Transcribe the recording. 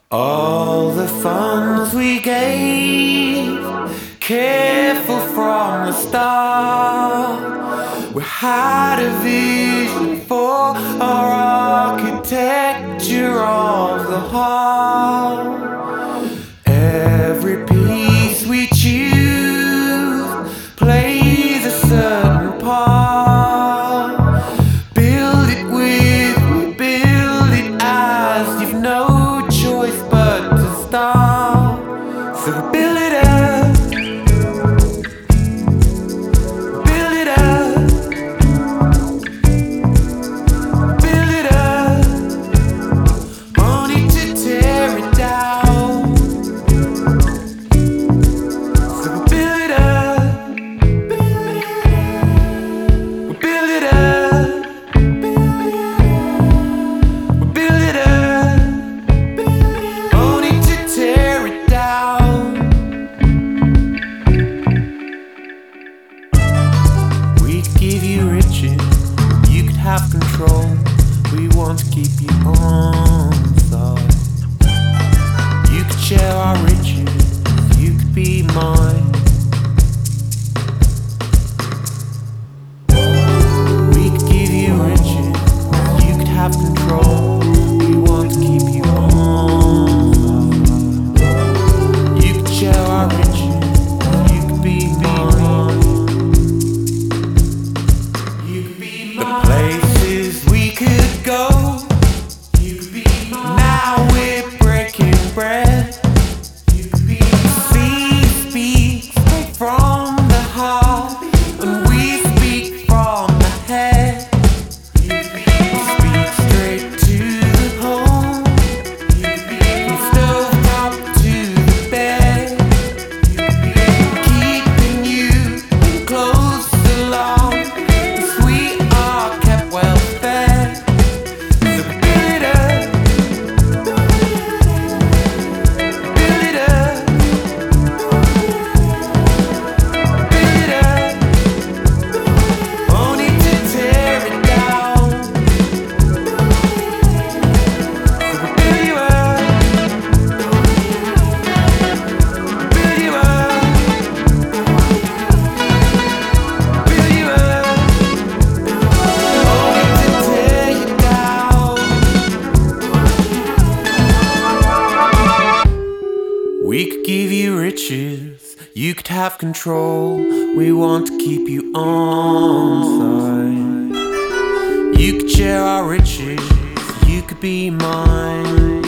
All the funds we gave, careful from the start. We had a vision for our architecture of the heart. Every piece we choose plays a certain part. Build it with me, build it as you've no choice but to start. So build it up, build it up, build it up, only to tear it down. So build it up, build it up, build it up, only to tear it down. We could give you riches, you could have control. We want to keep you on side. You could share our riches, you could be mine. We could give you riches, you could have control. We want to keep you on side. You could share our riches, you could be mine. You could be mine. The places we could go, you could be mine. Now we're breaking bread. You could be mine. See, speak straight from the heart, and we speak from the head. You could be mine. Speak straight to the home. You could be mine. From stovetop to the bed. You could be mine. Keeping you close along, 'cause we are kept well fed. So build it up, build it up, build it up, only to tear it down. So build you up, build you up, build you up, only to tear you down. We could give you riches, you could have control. We want to keep you on side. You could share our riches, you could be mine.